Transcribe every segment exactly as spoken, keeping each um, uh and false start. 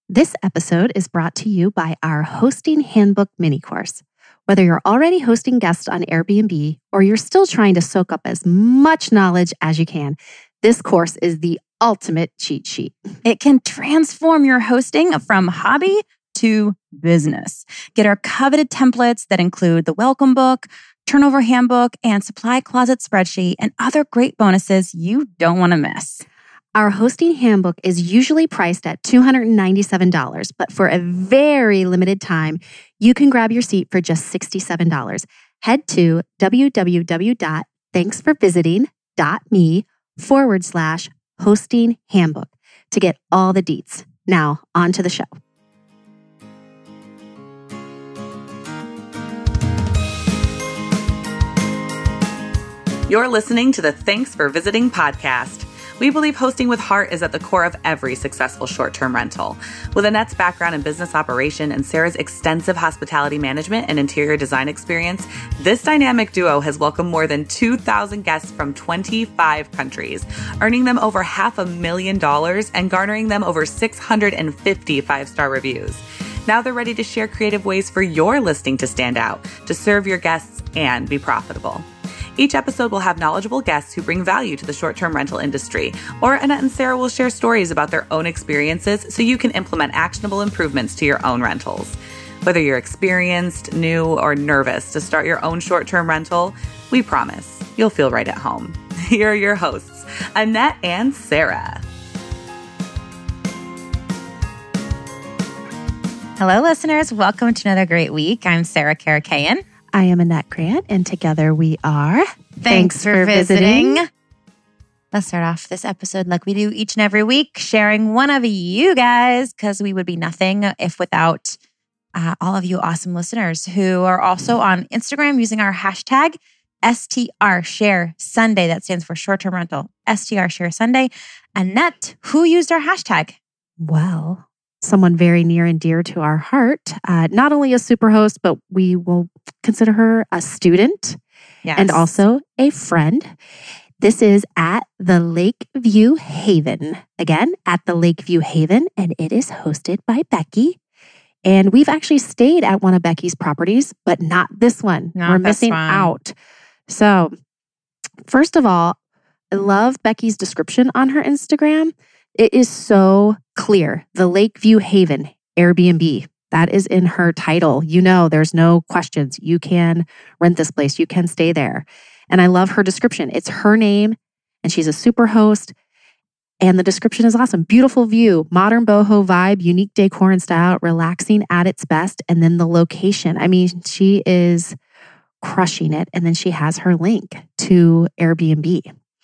This episode is brought to you by our Hosting Handbook mini course. Whether you're already hosting guests on Airbnb or you're still trying to soak up as much knowledge as you can, this course is the ultimate cheat sheet. It can transform your hosting from hobby to business. Get our coveted templates that include the welcome book, turnover handbook, and supply closet spreadsheet, and other great bonuses you don't want to miss. Our hosting handbook is usually priced at two hundred ninety-seven dollars, but for a very limited time, you can grab your seat for just sixty-seven dollars. Head to www.thanksforvisiting.me forward slash hosting handbook to get all the deets. Now, on to the show. You're listening to the Thanks for Visiting podcast. We believe hosting with heart is at the core of every successful short-term rental. With Annette's background in business operation and Sarah's extensive hospitality management and interior design experience, this dynamic duo has welcomed more than two thousand guests from twenty-five countries, earning them over half a million dollars and garnering them over six hundred fifty five-star reviews. Now they're ready to share creative ways for your listing to stand out, to serve your guests, and be profitable. Each episode will have knowledgeable guests who bring value to the short-term rental industry, or Annette and Sarah will share stories about their own experiences so you can implement actionable improvements to your own rentals. Whether you're experienced, new, or nervous to start your own short-term rental, we promise you'll feel right at home. Here are your hosts, Annette and Sarah. Hello, listeners. Welcome to another great week. I'm Sarah Karakayan. I am Annette Grant, and together we are Thanks, Thanks for, for visiting. visiting. Let's start off this episode like we do each and every week, sharing one of you guys, because we would be nothing if without uh, all of you awesome listeners who are also on Instagram using our hashtag S T R Share Sunday. That stands for short-term rental. S T R Share Sunday. Annette, who used our hashtag? Well, someone very near and dear to our heart. Uh, not only a super host, but we will consider her a student yes. and also a friend. This is at the Lakeview Haven. Again, at the Lakeview Haven, and it is hosted by Becky. And we've actually stayed at one of Becky's properties, but not this one. Not We're this missing one. out. So, first of all, I love Becky's description on her Instagram. It is so clear. The Lakeview Haven Airbnb. That is in her title. You know, there's no questions. You can rent this place. You can stay there. And I love her description. It's her name, and she's a super host. And the description is awesome. Beautiful view, modern boho vibe, unique decor and style, relaxing at its best. And then the location. I mean, she is crushing it. And then she has her link to Airbnb.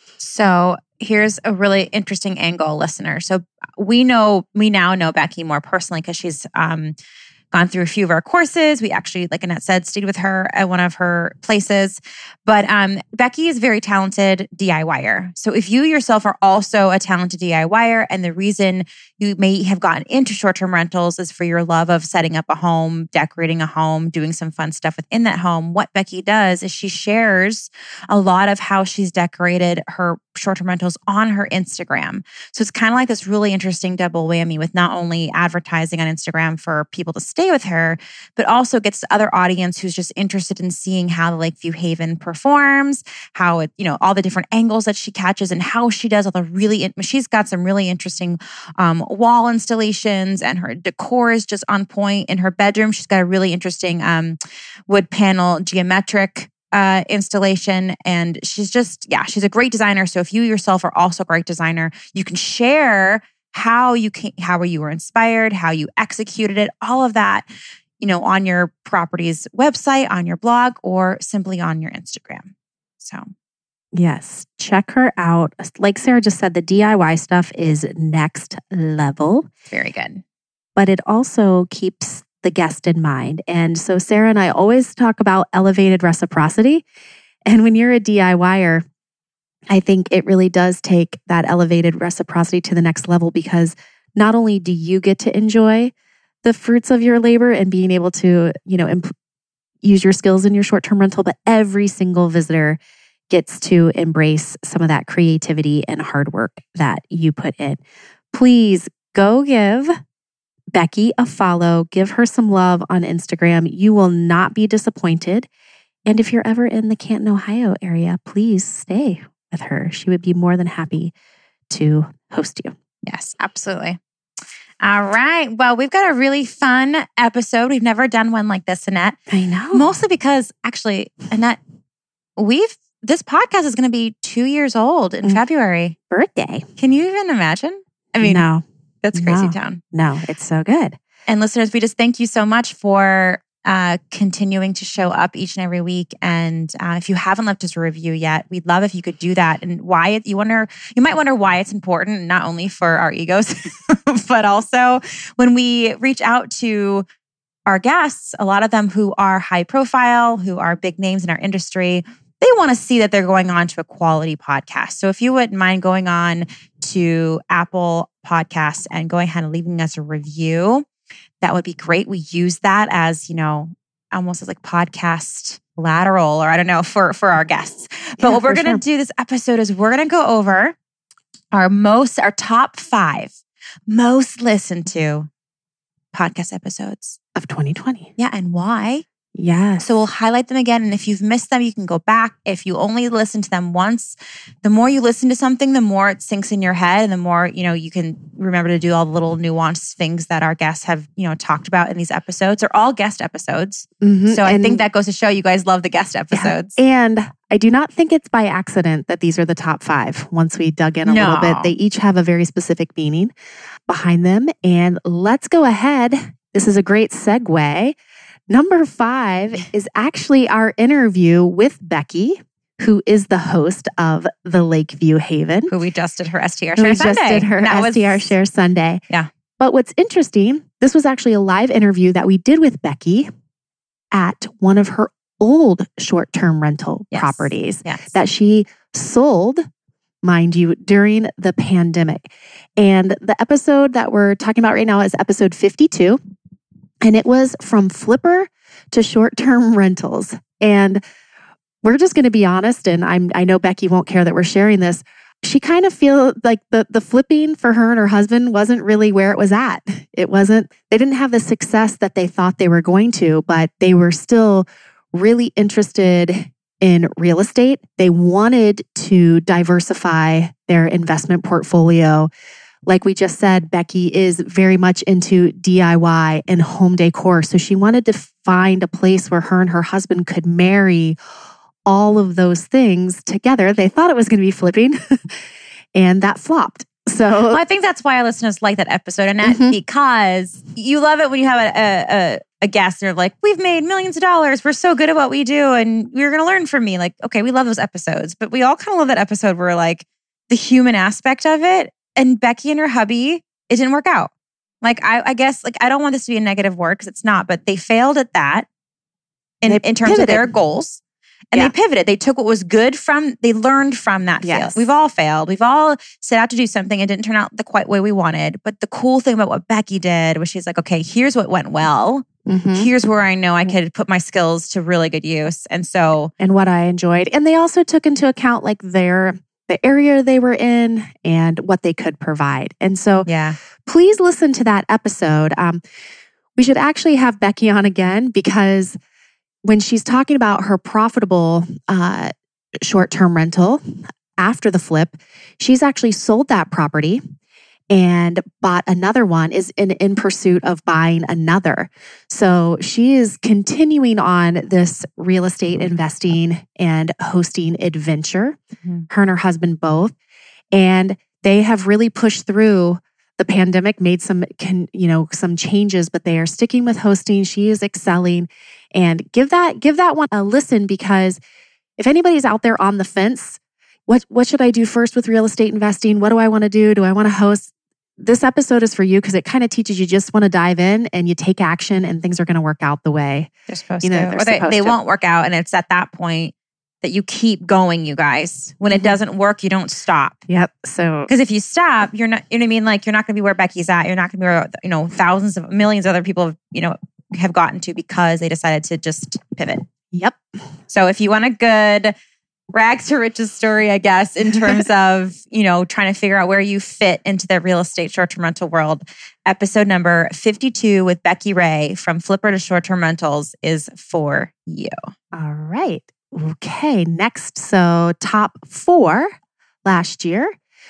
So here's a really interesting angle, listener. So we know, we now know Becky more personally because she's um, gone through a few of our courses. We actually, like Annette said, stayed with her at one of her places. But um, Becky is a very talented DIYer. So if you yourself are also a talented DIYer, and the reason you may have gotten into short-term rentals is for your love of setting up a home, decorating a home, doing some fun stuff within that home, what Becky does is she shares a lot of how she's decorated her short-term rentals on her Instagram. So it's kind of like this really interesting double whammy with not only advertising on Instagram for people to stay with her, but also gets the other audience who's just interested in seeing how the Lakeview Haven performs, how it, you know, all the different angles that she catches and how she does all the really, she's got some really interesting um, wall installations, and her decor is just on point. In her bedroom, she's got a really interesting um, wood panel geometric Uh, installation. And she's just, yeah, she's a great designer. So if you yourself are also a great designer, you can share how you can, how you were inspired, how you executed it, all of that, you know, on your property's website, on your blog, or simply on your Instagram. So yes, check her out. Like Sarah just said, the D I Y stuff is next level. Very good. But it also keeps the guest in mind. And so Sarah and I always talk about elevated reciprocity. And when you're a DIYer, I think it really does take that elevated reciprocity to the next level, because not only do you get to enjoy the fruits of your labor and being able to, you know, imp- use your skills in your short-term rental, but every single visitor gets to embrace some of that creativity and hard work that you put in. Please go give Becky a follow. Give her some love on Instagram. You will not be disappointed. And if you're ever in the Canton, Ohio area, please stay with her. She would be more than happy to host you. Yes, absolutely. All right. Well, we've got a really fun episode. We've never done one like this, Annette. I know. Mostly because actually, Annette, we've this podcast is going to be two years old in Mm. February. Birthday. Can you even imagine? I mean, no, that's crazy no. town. No, it's so good. And listeners, we just thank you so much for uh, continuing to show up each and every week. And uh, if you haven't left us a review yet, we'd love if you could do that. And why it, you wonder, you might wonder why it's important, not only for our egos, but also when we reach out to our guests, a lot of them who are high profile, who are big names in our industry, they want to see that they're going on to a quality podcast. So if you wouldn't mind going on to Apple Podcasts and going ahead and leaving us a review, that would be great. We use that as, you know, almost as like podcast lateral, or I don't know, for, for our guests. But Yeah, what we're for going to sure. do this episode is we're going to go over our most, our top five most listened to podcast episodes. Of twenty twenty. Yeah. And why? Yes. So we'll highlight them again. And if you've missed them, you can go back. If you only listen to them once, the more you listen to something, the more it sinks in your head, and the more, you know, you can remember to do all the little nuanced things that our guests have, you know, talked about in these episodes. They're all guest episodes. Mhm. So I And- think that goes to show you guys love the guest Yeah. episodes. And I do not think it's by accident that these are the top five. Once we dug in a No. little bit, they each have a very specific meaning behind them. And let's go ahead. This is a great segue. Number five is actually our interview with Becky, who is the host of the Lakeview Haven. Who we just did her S T R Who Share we Sunday. just did her And that was- S T R Share Sunday. Yeah. But what's interesting, this was actually a live interview that we did with Becky at one of her old short-term rental Yes. properties Yes. that she sold, mind you, during the pandemic. And the episode that we're talking about right now is episode fifty-two. And it was from flipper to short-term rentals. And we're just going to be honest, and I'm, I know Becky won't care that we're sharing this. She kind of feel like the, the flipping for her and her husband wasn't really where it was at. It wasn't, they didn't have the success that they thought they were going to, but they were still really interested in real estate. They wanted to diversify their investment portfolio. Like we just said, Becky is very much into D I Y and home decor. So she wanted to find a place where her and her husband could marry all of those things together. They thought it was going to be flipping and that flopped. So Well, I think that's why our listeners like that episode, Annette, Mhm. because you love it when you have a, a, a, a guest and they're like, we've made millions of dollars. We're so good at what we do. And you're going to learn from me. Like, okay, we love those episodes. But we all kind of love that episode where like the human aspect of it. And Becky and her hubby, it didn't work out. Like, I, I guess, like, I don't want this to be a negative word because it's not, but they failed at that in, They in terms of pivoted. their goals. And Yeah. they pivoted. They took what was good from, they learned from that fail. Yes. We've all failed. We've all set out to do something and didn't turn out the quite way we wanted. But the cool thing about what Becky did was she's like, okay, here's what went well. Mhm. Here's where I know I could put my skills to really good use. And so, and what I enjoyed. And they also took into account like their the area they were in and what they could provide. And so yeah. please listen to that episode. Um, we should actually have Becky on again because when she's talking about her profitable uh, short-term rental after the flip, she's actually sold that property and bought another one, is in, in pursuit of buying another. So she is continuing on this real estate investing and hosting adventure, Mhm. her and her husband both. And they have really pushed through the pandemic, made some, can, you know, some changes, but they are sticking with hosting. She is excelling, and give that, give that one a listen, because if anybody's out there on the fence, what, what should I do first with real estate investing? What do I want to do? Do I want to host? This episode is for you because it kind of teaches you just want to dive in and you take action and things are going to work out the way. They're supposed You know, to. they're Or they, supposed they to. won't work out. And it's at that point that you keep going, you guys. When it Mhm. doesn't work, you don't stop. Yep. So Because if you stop, you're not, you know what I mean? Like, you're not going to be where Becky's at. You're not going to be where, you know, thousands of millions of other people, have, you know, have gotten to because they decided to just pivot. yep. So if you want a good rags to riches story, I guess, in terms of, you know, trying to figure out where you fit into the real estate short-term rental world. Episode number fifty-two with Becky Ray from Flipper to Short-Term Rentals is for you. All right. Okay. Next. So top four last year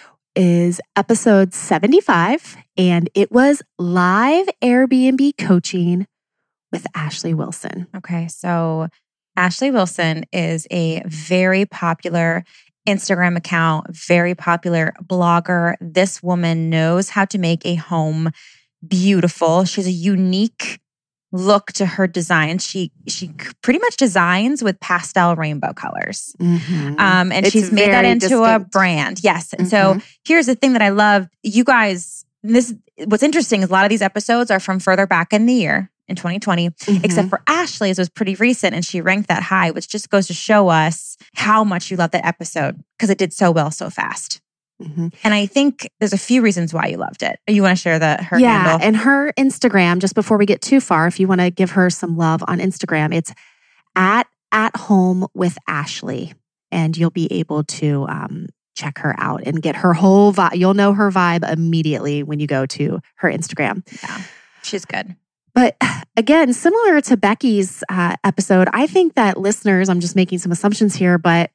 is episode seventy-five, and it was live Airbnb coaching with Ashley Wilson. Okay, so Ashley Wilson is a very popular Instagram account, very popular blogger. This woman knows how to make a home beautiful. She has a unique look to her design. She she pretty much designs with pastel rainbow colors. Mm-hmm. Um, and It's she's made that very into distinct. a brand. Yes. And Mhm. so here's the thing that I love. You guys, this what's interesting is a lot of these episodes are from further back in the year in twenty twenty, Mhm. except for Ashley's was pretty recent and she ranked that high, which just goes to show us how much you love that episode because it did so well so fast. Mhm. And I think there's a few reasons why you loved it. You want to share the her yeah, handle? and her Instagram, just before we get too far, if you want to give her some love on Instagram, it's at at home with Ashley, and you'll be able to um, check her out and get her whole vibe. You'll know her vibe immediately when you go to her Instagram. Yeah, she's good. But again, similar to Becky's uh, episode, I think that listeners, I'm just making some assumptions here, but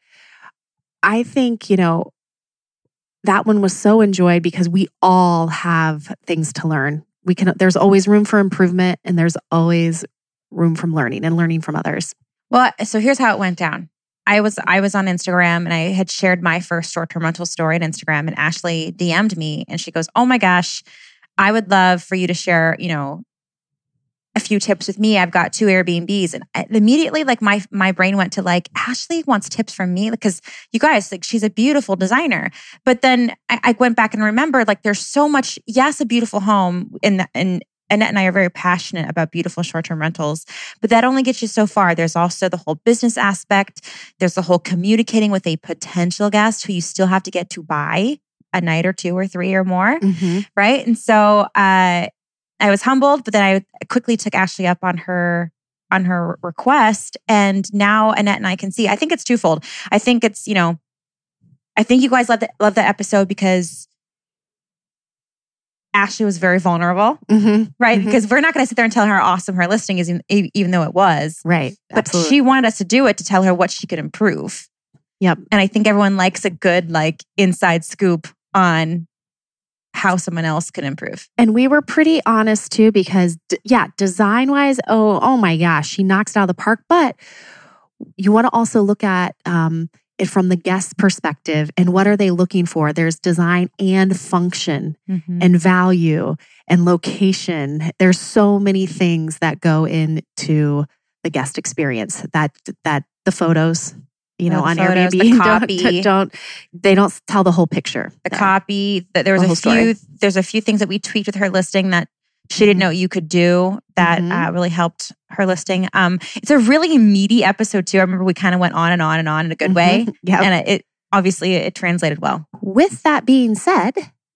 I think, you know, that one was so enjoyed because we all have things to learn. We can, there's always room for improvement and there's always room from learning and learning from others. Well, so here's how it went down. I was I was on Instagram and I had shared my first short-term rental story on Instagram, and Ashley D M'd me and she goes, "Oh my gosh, I would love for you to share, you know, a few tips with me. I've got two Airbnbs." And I, immediately, like my my brain went to like, Ashley wants tips from me because you guys, like, she's a beautiful designer. But then I, I went back and remembered, like, there's so much. Yes, a beautiful home, and and Annette and I are very passionate about beautiful short-term rentals, but that only gets you so far. There's also the whole business aspect. There's the whole communicating with a potential guest who you still have to get to buy a night or two or three or more, Mm-hmm. right? And so uh, I was humbled, but then I quickly took Ashley up on her on her request, and now Annette and I can see. I think it's twofold. I think it's, you know, I think you guys love the, love the episode because Ashley was very vulnerable, Mm-hmm. right? Mhm. Because we're not going to sit there and tell her how awesome her listing is, even, even though it was. Right. But Absolutely. she wanted us to do it to tell her what she could improve. Yep. And I think everyone likes a good, like, inside scoop on how someone else can improve. And we were pretty honest too, because d- yeah, design wise, oh, oh my gosh, she knocks it out of the park. But you want to also look at um, it from the guest perspective and what are they looking for? There's design and function Mm-hmm. and value and location. There's so many things that go into the guest experience that that the photos, you know, The on photos, Airbnb the don't, copy. don't they don't tell the whole picture. The Yeah. copy, that there was The a whole few, story. there's a few things that we tweaked with her listing that she didn't know you could do that Mhm. uh, really helped her listing. Um, it's a really meaty episode too. I remember we kind of went on and on and on in a good way. Mhm. Yep. And it, it obviously it translated well. With that being said,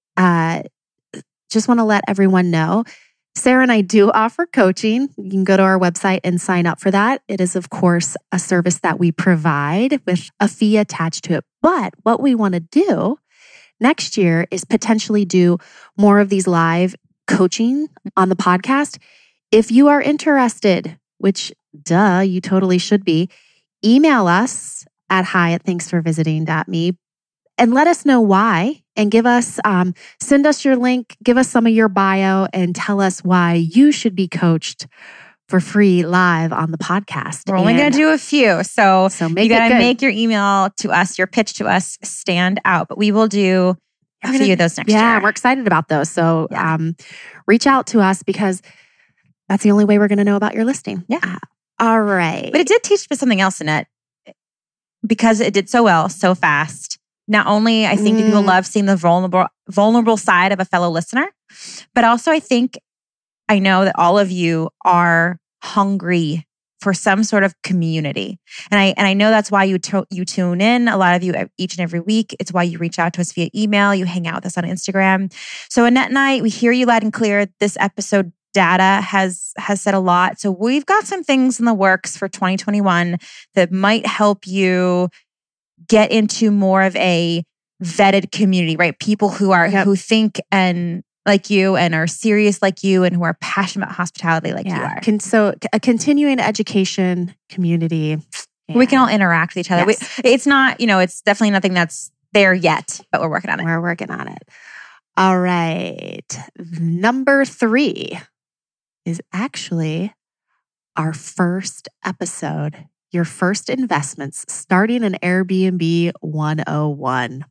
uh, just want to let everyone know, Sarah and I do offer coaching. You can go to our website and sign up for that. It is, of course, a service that we provide with a fee attached to it. But what we want to do next year is potentially do more of these live coaching on the podcast. If you are interested, which duh, you totally should be, email us at hi at thanksforvisiting.me and let us know why, and give us, um, send us your link, give us some of your bio, and tell us why you should be coached for free live on the podcast. We're only going And to do a few. So, so make you it got to good. make your email to us, your pitch to us stand out. But we will do a We're few gonna- of those next yeah, year. we're excited about those. So Yeah. um, reach out to us because that's the only way we're going to know about your listing. Yeah. Uh, all right. But it did teach me something else in it because it did so well, so fast. Not only I think that people Mm. love seeing the vulnerable vulnerable side of a fellow listener, but also I think I know that all of you are hungry for some sort of community. And I and I know that's why you to, you tune in, a lot of you each and every week. It's why you reach out to us via email, you hang out with us on Instagram. So Annette and I, we hear you loud and clear. This episode data has has said a lot. So we've got some things in the works for twenty twenty-one that might help you get into more of a vetted community, right? People who are Yep. who think and like you and are serious like you and who are passionate about hospitality like you are. Con- so a continuing education community. We can all interact with each other. Yes. We, it's not, you know, it's definitely nothing that's there yet, but we're working on it. We're working on it. All right. Number three is actually our first episode, your first investments, starting an Airbnb one oh one.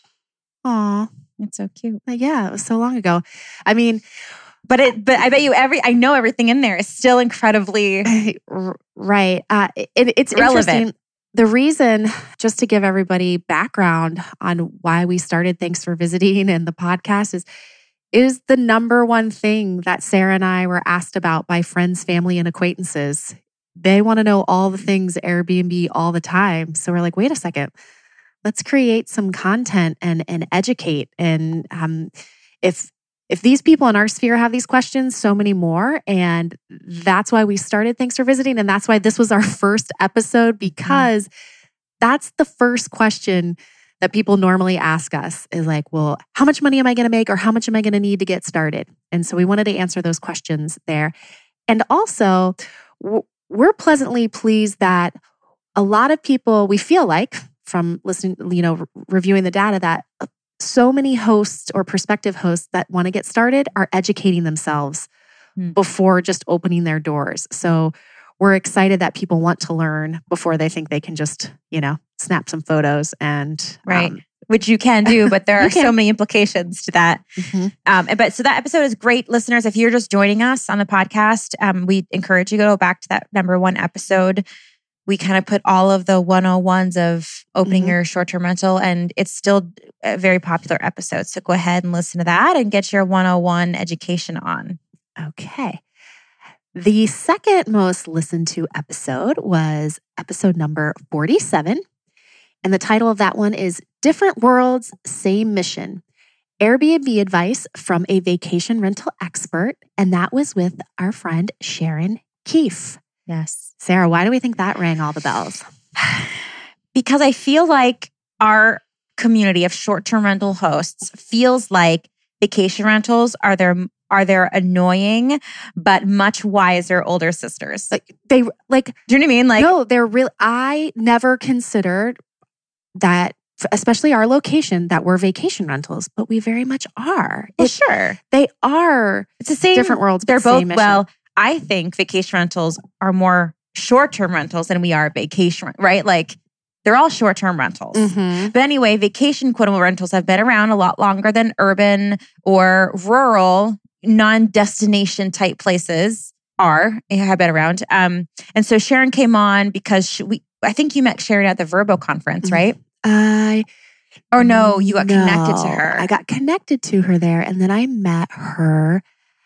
Aw. It's so cute. Yeah, it was so long ago. I mean, But it, but I bet you every, I know everything in there is still incredibly right. Uh, it, it's relevant. Interesting. The reason, just to give everybody background on why we started Thanks for Visiting and the podcast is, is the number one thing that Sarah and I were asked about by friends, family, and acquaintances. They want to know all the things Airbnb all the time. So we're like, wait a second, let's create some content and, and educate. And um, if If these people in our sphere have these questions, so many more. And that's why we started Thanks for Visiting. And that's why this was our first episode, because that's the first question that people normally ask us is like, well, how much money am I going to make? Or how much am I going to need to get started? And so we wanted to answer those questions there. And also, we're pleasantly pleased that a lot of people, we feel like from listening, you know, reviewing the data, that so many hosts or prospective hosts that want to get started are educating themselves mm. before just opening their doors. So we're excited that people want to learn before they think they can just, you know, snap some photos and right, um, which you can do, but there are can. so many implications to that. Mm-hmm. Um, but so that episode is great, listeners. If you're just joining us on the podcast, um, we encourage you to go back to that number one episode. We kind of put all of the one oh ones of opening mm-hmm. your short-term rental, and it's still a very popular episode. So go ahead and listen to that and get your one oh one education on. Okay. The second most listened to episode was episode number forty-seven. And the title of that one is Different Worlds, Same Mission. Airbnb advice from a vacation rental expert. And that was with our friend Sharon Keefe. Yes. Sarah, why do we think that rang all the bells? Because I feel like our community of short-term rental hosts feels like vacation rentals are their are their annoying but much wiser older sisters. Like they like, do you know what I mean? Like, no, they're real. I never considered that, especially our location, that we're vacation rentals, but we very much are. Well, it, sure, they are. It's the same. Different worlds. They're but both same mission. well. I think vacation rentals are more short-term rentals than we are vacation, right? Like they're all short-term rentals. Mm-hmm. But anyway, vacation quotable rentals have been around a lot longer than urban or rural, non-destination type places are, have been around. Um, and so Sharon came on because she, we, I think you met Sharon at the Verbo conference, right? I Or no, you got no, connected to her. I got connected to her there, and then I met her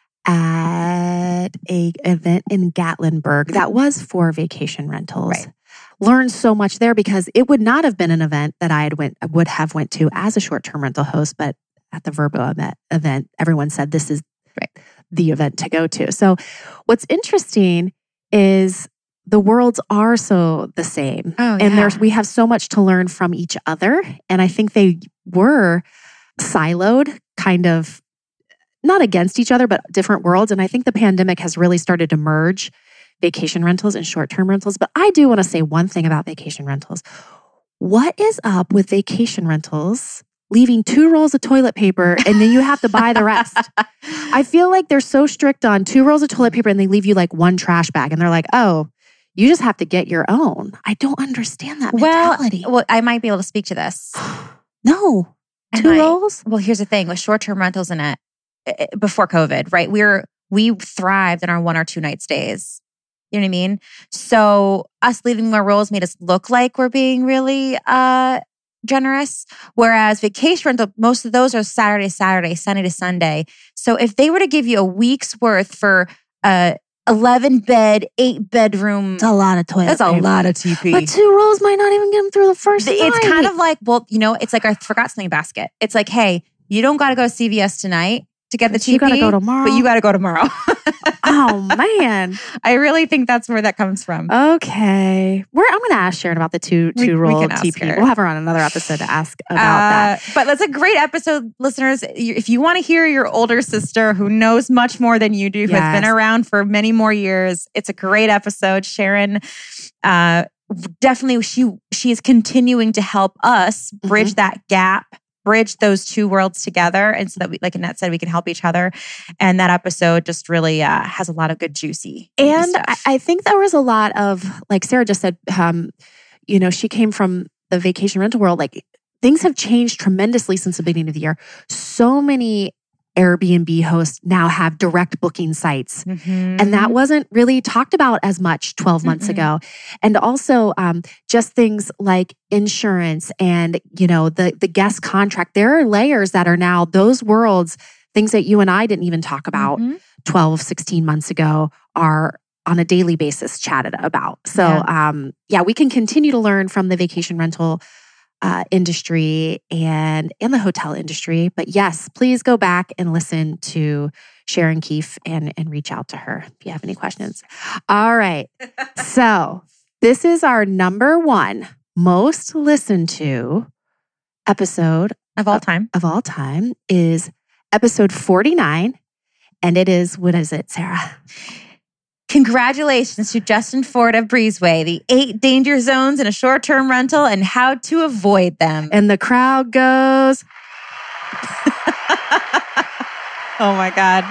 at a event in Gatlinburg that was for vacation rentals. Right. Learned so much there because it would not have been an event that I had went would have went to as a short-term rental host, but at the Verbo event, event everyone said this is right. the event to go to. So what's interesting is the worlds are so the same. Oh, and yeah. there's we have so much to learn from each other. And I think they were siloed, kind of not against each other, but different worlds. And I think the pandemic has really started to merge vacation rentals and short-term rentals. But I do want to say one thing about vacation rentals. What is up with vacation rentals leaving two rolls of toilet paper and then you have to buy the rest? I feel like they're so strict on two rolls of toilet paper and they leave you like one trash bag. And they're like, oh, you just have to get your own. I don't understand that mentality. Well, well I might be able to speak to this. No. And two I, rolls? Well, here's the thing. With short-term rentals in it, before COVID, right? We're, we thrived in our one or two night stays. You know what I mean? So us leaving more rolls made us look like we're being really uh, generous. Whereas vacation rental, most of those are Saturday, Saturday, Sunday to Sunday. So if they were to give you a week's worth for a eleven bed, eight bedroom, it's a lot of toilet That's paper. a lot of T P. But two rolls might not even get them through the first It's night. kind of like, well, you know, it's like I forgot something basket. It's like, hey, you don't got to go to C V S tonight to get the But T P. you gotta go tomorrow. But you got to go tomorrow. Oh, Oh, man. I really think that's where that comes from. Okay. We're, I'm going to ask Sharon about the two, We- two we roll can ask T P. her. We'll have her on another episode to ask about Uh, that. But that's a great episode, listeners. If you want to hear your older sister who knows much more than you do, who has been Yes. around for many more years, it's a great episode. Sharon, uh, definitely, she she is continuing to help us bridge that gap, bridge those two worlds together, and so that we, like Annette said, we can help each other. And that episode just really uh, has a lot of good juicy. juicy And I, stuff. I think there was a lot of, like Sarah just said, um, you know, she came from the vacation rental world. Like things have changed tremendously since the beginning of the year. So many Airbnb hosts now have direct booking sites. Mhm. And that wasn't really talked about as much twelve months Mm-mm. ago. And also um, just things like insurance and, you know, the, the guest contract. There are layers that are now those worlds, things that you and I didn't even talk about Mhm. twelve, sixteen months ago are on a daily basis chatted about. So Yeah. um, yeah, we can continue to learn from the vacation rental uh, industry and and the hotel industry. But yes, please go back and listen to Sharon Keefe and and reach out to her if you have any questions. All right. So this is our number one most listened to episode Of all time. of all time is episode forty-nine. And it is, what is it, Sarah? Congratulations to Justin Ford of Breezeway, the eight danger zones in a short-term rental and how to avoid them. And the crowd goes, Oh my God.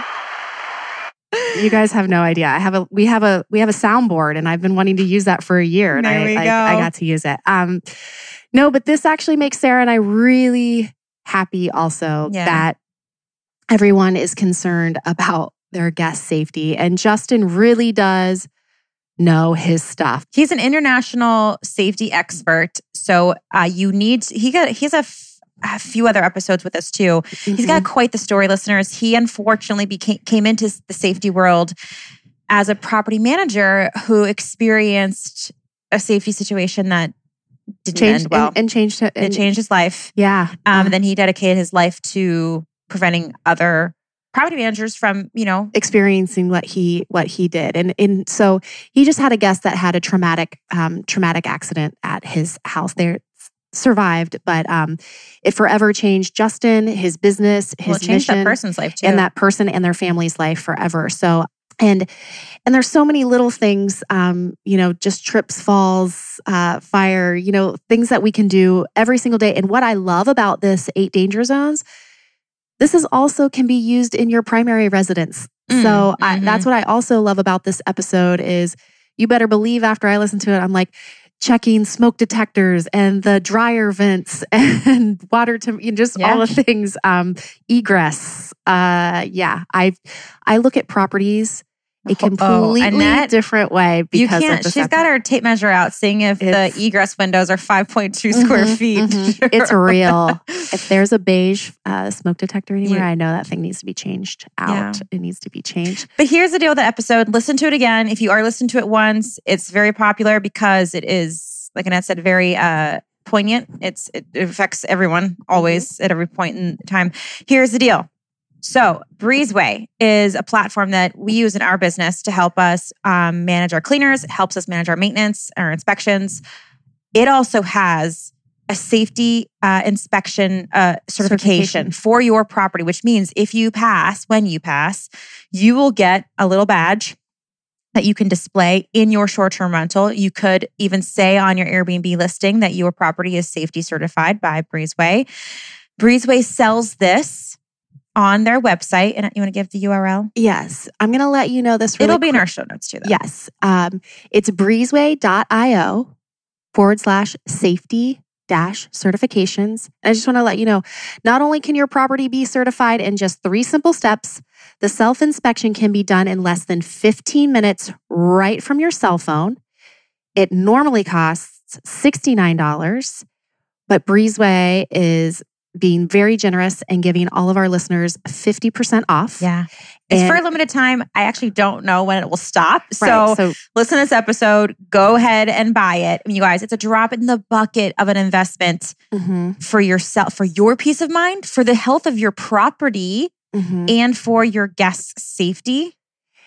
you guys have no idea. I have a we have a we have a soundboard and I've been wanting to use that for a year. And There I, we I, go. I got to use it. Um no, but this actually makes Sarah and I really happy also Yeah. that everyone is concerned about their guest safety. And Justin really does know his stuff. He's an international safety expert. So uh, you need, he got, he has a, f- a few other episodes with us too. He's got quite the story, listeners. He unfortunately became, came into the safety world as a property manager who experienced a safety situation that didn't changed end well. and, and changed it. It changed his life. Yeah. Um, and then he dedicated his life to preventing other property managers from, you know, experiencing what he what he did, and and so he just had a guest that had a traumatic um, traumatic accident at his house. They survived, but um, it forever changed Justin, his business, his well, it changed mission, that person's life too. and that person and their family's life forever. So and and there's so many little things, um, you know, just trips, falls, uh, fire, you know, things that we can do every single day. And what I love about this eight danger zones. This is also can be used in your primary residence. Mm, so I, mhm. that's what I also love about this episode is you better believe after I listen to it, I'm like checking smoke detectors and the dryer vents and water to you know, just Yeah. all the things. Um, egress. Uh, yeah, I I look at properties a Oh, completely Annette, different way you because can't. of this She's got her tape measure out, seeing if It's- the egress windows are five point two square Mhm, feet. mhm. It's real. If there's a beige uh, smoke detector anywhere, You- I know that thing needs to be changed out. Yeah. It needs to be changed. But here's the deal with that episode. Listen to it again. If you are listening to it once, it's very popular because it is, like Annette said, very uh, poignant. It's It affects everyone always at every point in time. Here's the deal. So Breezeway is a platform that we use in our business to help us um, manage our cleaners, helps us manage our maintenance, our inspections. It also has a safety uh, inspection uh, certification, Certification. for your property, which means if you pass, when you pass, you will get a little badge that you can display in your short-term rental. You could even say on your Airbnb listing that your property is safety certified by Breezeway. Breezeway sells this on their website. And you want to give the U R L? Yes. I'm going to let you know this really It'll be in quick. our show notes too, though. Yes. Um, it's breezeway.io forward slash safety dash certifications. I just want to let you know, not only can your property be certified in just three simple steps, the self-inspection can be done in less than fifteen minutes right from your cell phone. It normally costs sixty-nine dollars, but Breezeway is being very generous and giving all of our listeners fifty percent off. Yeah. It's And- for a limited time. I actually don't know when it will stop. So, Right, so listen to this episode. Go ahead and buy it. I mean, you guys, it's a drop in the bucket of an investment mhm, for yourself, for your peace of mind, for the health of your property, mhm. and for your guests' safety.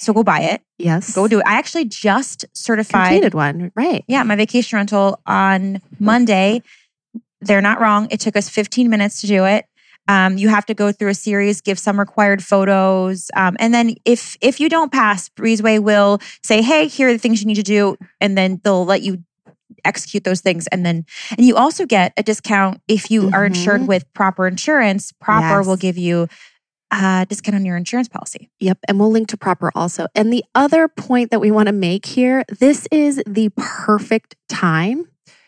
So go buy it. Yes. Go do it. I actually just certified. Completed one, right. Yeah, my vacation rental on Monday. They're not wrong. It took us fifteen minutes to do it. Um, you have to go through a series, give some required photos. Um, and then if if you don't pass, Breezeway will say, hey, here are the things you need to do. And then they'll let you execute those things. And then, and you also get a discount if you mm-hmm. are insured with Proper Insurance. Proper yes. will give you a discount on your insurance policy. Yep. And we'll link to Proper also. And the other point that we want to make here, this is the perfect time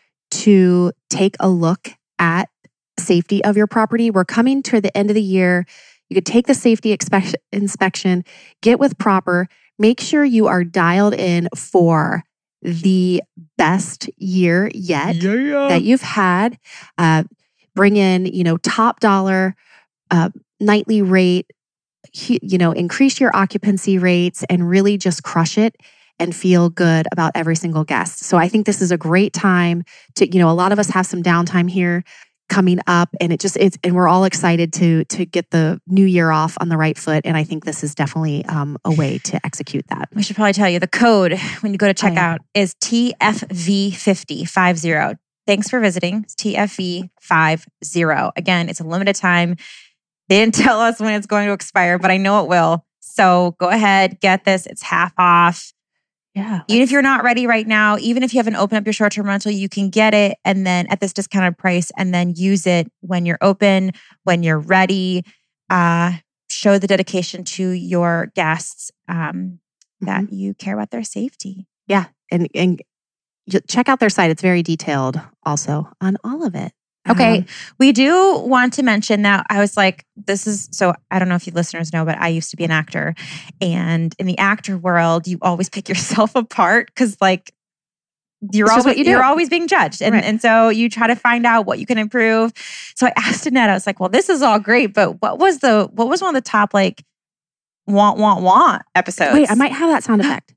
to take a look at safety of your property. We're coming to the end of the year. You could take the safety expe- inspection, get with Proper, make sure you are dialed in for the best year yet yeah. that you've had. Uh, bring in, you know, top dollar, uh, nightly rate, you know, increase your occupancy rates and really just crush it and feel good about every single guest. So I think this is a great time to, you know, a lot of us have some downtime here coming up, and it just it's and we're all excited to to get the new year off on the right foot. And I think this is definitely um, a way to execute that. We should probably tell you the code when you go to checkout oh, yeah. is T F V fifty five zero. Thanks for visiting. It's T F V five zero. Again, it's a limited time. They didn't tell us when it's going to expire, but I know it will. So go ahead, get this. It's half off. Yeah. Even if you're not ready right now, even if you haven't opened up your short-term rental, you can get it and then at this discounted price and then use it when you're open, when you're ready. Uh, show the dedication to your guests um, that mm-hmm. you care about their safety. Yeah. And, and check out their site. It's very detailed also on all of it. Okay. Um, we do want to mention that I was like, this is, so I don't know if you listeners know, but I used to be an actor. And in the actor world, you always pick yourself apart because like, you're always, you you're always being judged. And, right. and so you try to find out what you can improve. So I asked Annette, I was like, well, this is all great, but what was the, what was one of the top like want, want, want episodes? Wait, I might have that sound effect.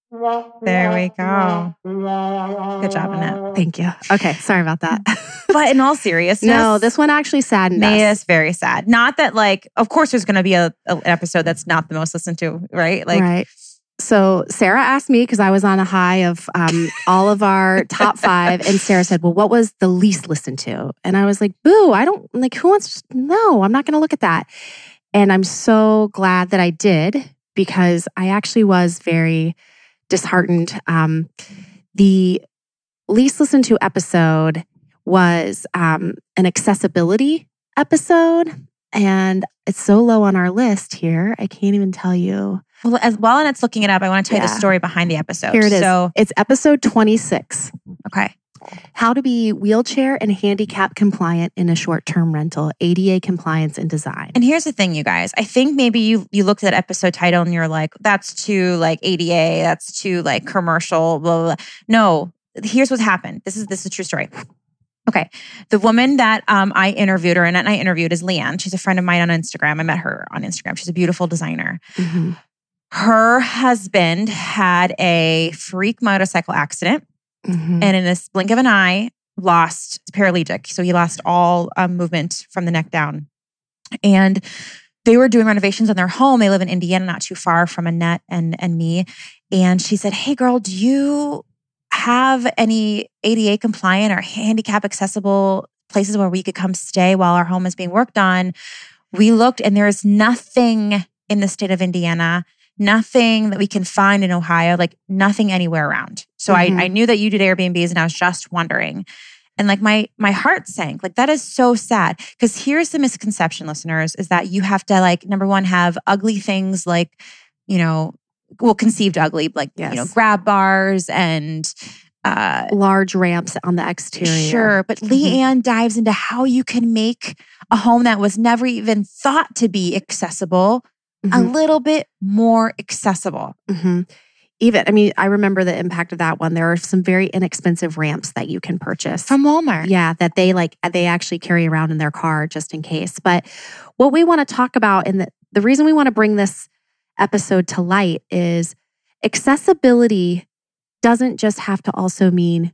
There we go. Good job, Annette. Thank you. Okay, sorry about that. But in all seriousness, no, this one actually saddened made us. us very sad. Not that like, of course, there's going to be a, a, an episode that's not the most listened to, right? Like, right. So Sarah asked me because I was on a high of um, all of our top five, and Sarah said, "Well, what was the least listened to?" And I was like, "Boo! I don't like. Who wants? To, no, I'm not going to look at that." And I'm so glad that I did because I actually was very disheartened. Um, the least listened to episode was um, an accessibility episode, and it's so low on our list here. I can't even tell you. Well, as while Annette's looking it up, I want to tell yeah. you the story behind the episode. Here it is. So, it's episode twenty-six. Okay. How to be wheelchair and handicap compliant in a short-term rental, A D A compliance and design. And here's the thing, you guys. I think maybe you you looked at that episode title and you're like, that's too like A D A, that's too like commercial, blah, blah, blah. No, here's what happened. This is this is a true story. Okay. The woman that um, I interviewed, or Annette and I interviewed, is Leanne. She's a friend of mine on Instagram. I met her on Instagram. She's a beautiful designer. Mm-hmm. Her husband had a freak motorcycle accident. Mm-hmm. And in this blink of an eye, lost paraplegic. So he lost all um, movement from the neck down. And they were doing renovations on their home. They live in Indiana, not too far from Annette and, and me. And she said, hey girl, do you have any A D A compliant or handicap accessible places where we could come stay while our home is being worked on? We looked and there is nothing in the state of Indiana, nothing that we can find in Ohio, like nothing anywhere around. So mm-hmm. I, I knew that you did Airbnbs and I was just wondering. And like my my heart sank. Like that is so sad. Because here's the misconception, listeners, is that you have to like, number one, have ugly things like, you know, well, conceived ugly, like, yes. you know, grab bars and uh, large ramps on the exterior. Sure. But mm-hmm. Leanne dives into how you can make a home that was never even thought to be accessible mm-hmm. a little bit more accessible. Mm-hmm. Even, I mean, I remember the impact of that one. There are some very inexpensive ramps that you can purchase. From Walmart. Yeah, that they like, they actually carry around in their car just in case. But what we want to talk about, and the, the reason we want to bring this episode to light is accessibility doesn't just have to also mean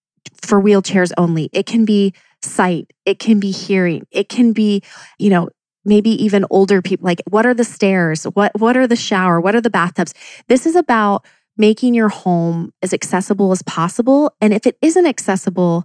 for wheelchairs only. It can be sight. It can be hearing. It can be, you know, maybe even older people, like what are the stairs? What, what are the shower? What are the bathtubs? This is about making your home as accessible as possible. And if it isn't accessible,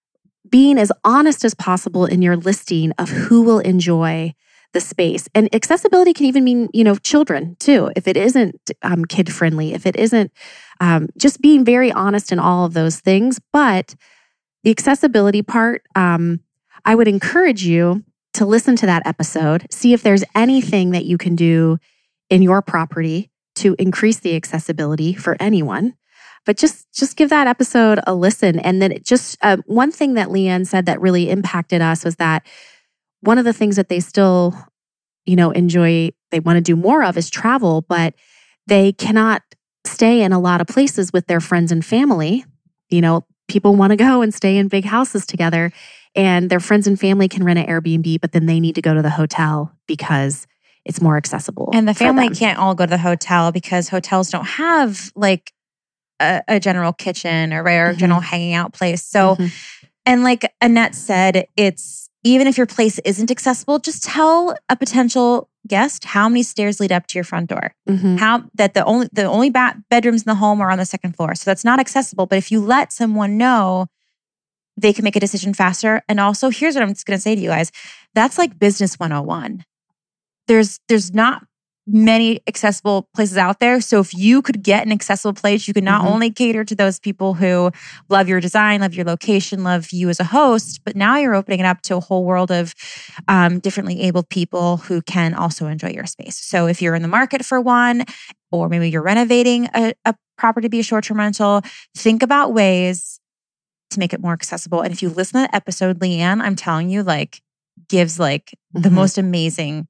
being as honest as possible in your listing of who will enjoy the space. And accessibility can even mean, you know, children too. If it isn't um, kid friendly, if it isn't, um, just being very honest in all of those things. But the accessibility part, um, I would encourage you to listen to that episode, see if there's anything that you can do in your property to increase the accessibility for anyone. But just just give that episode a listen. And then it just uh, one thing that Leanne said that really impacted us was that one of the things that they still, you know, enjoy, they want to do more of is travel, but they cannot stay in a lot of places with their friends and family. You know, people want to go and stay in big houses together, and their friends and family can rent an Airbnb, but then they need to go to the hotel because it's more accessible. And the family can't all go to the hotel because hotels don't have like a, a general kitchen or, or a Mm-hmm. general hanging out place. So, Mhm. and like Annette said, it's even if your place isn't accessible, just tell a potential guest how many stairs lead up to your front door. Mhm. How that the only the only ba- bedrooms in the home are on the second floor. So that's not accessible. But if you let someone know, they can make a decision faster. And also, here's what I'm just going to say to you guys. That's like business one oh one. There's there's not many accessible places out there. So if you could get an accessible place, you can not Mhm. only cater to those people who love your design, love your location, love you as a host, but now you're opening it up to a whole world of um, differently abled people who can also enjoy your space. So if you're in the market for one, or maybe you're renovating a, a property to be a short-term rental, think about ways to make it more accessible. And if you listen to that episode, Leanne, I'm telling you, like, gives like the Mhm. most amazing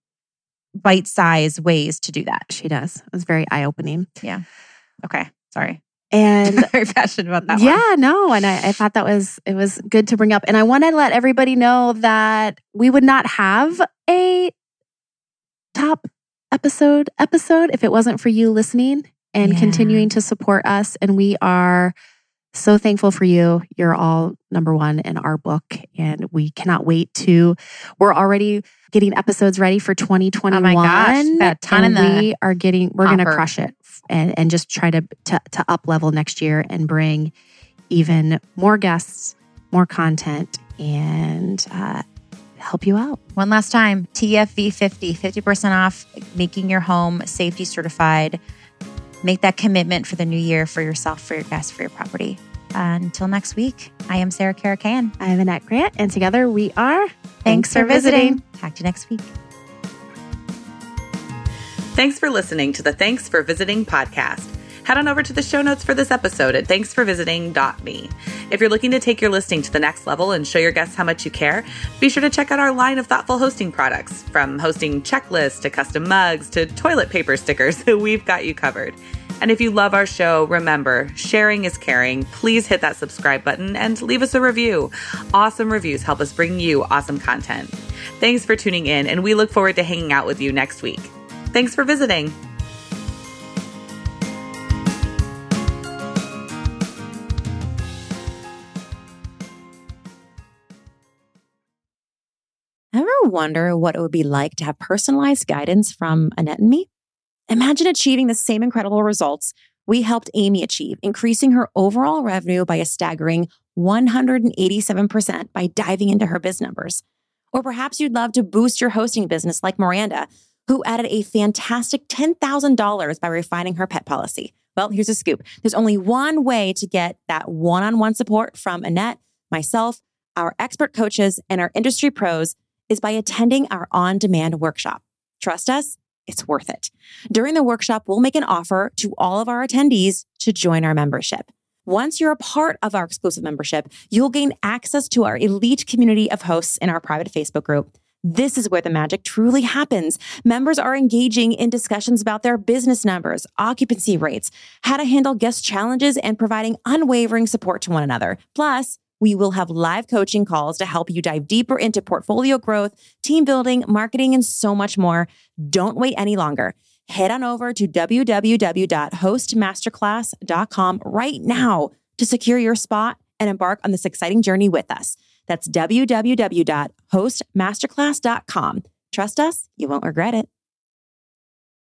bite-sized ways to do that. She does. It was very eye-opening. Okay, sorry. And Very passionate about that yeah, one. no, and I, I thought that was it was good to bring up. And I want to let everybody know that we would not have a top episode episode if it wasn't for you listening and Yeah. continuing to support us. And we are so thankful for you. You're all number one in our book, and we cannot wait to. We're already getting episodes ready for twenty twenty-one. Oh my gosh, got a ton and in the we are getting. We're going to hopper. crush it and and just try to, to to up level next year and bring even more guests, more content, and uh, help you out. One last time, T F V fifty, fifty percent off, making your home safety certified. Make that commitment for the new year for yourself, for your guests, for your property. Uh, until next week, I am Sarah Caracan. I am Annette Grant, and together we are. Thanks, for visiting. Talk to you next week. Thanks for listening to the Thanks for Visiting podcast. Head on over to the show notes for this episode at thanks for visiting dot me. If you're looking to take your listing to the next level and show your guests how much you care, be sure to check out our line of thoughtful hosting products. From hosting checklists to custom mugs to toilet paper stickers, we've got you covered. And if you love our show, remember, sharing is caring. Please hit that subscribe button and leave us a review. Awesome reviews help us bring you awesome content. Thanks for tuning in, and we look forward to hanging out with you next week. Thanks for visiting. Ever wonder what it would be like to have personalized guidance from Annette and me? Imagine achieving the same incredible results we helped Amy achieve, increasing her overall revenue by a staggering one hundred eighty-seven percent by diving into her biz numbers. Or perhaps you'd love to boost your hosting business like Miranda, who added a fantastic ten thousand dollars by refining her pet policy. Well, here's a scoop. There's only one way to get that one-on-one support from Annette, myself, our expert coaches, and our industry pros is by attending our on-demand workshop. Trust us, it's worth it. During the workshop, we'll make an offer to all of our attendees to join our membership. Once you're a part of our exclusive membership, you'll gain access to our elite community of hosts in our private Facebook group. This is where the magic truly happens. Members are engaging in discussions about their business numbers, occupancy rates, how to handle guest challenges, and providing unwavering support to one another. Plus, we will have live coaching calls to help you dive deeper into portfolio growth, team building, marketing, and so much more. Don't wait any longer. Head on over to w w w dot host masterclass dot com right now to secure your spot and embark on this exciting journey with us. That's w w w dot host masterclass dot com. Trust us, you won't regret it.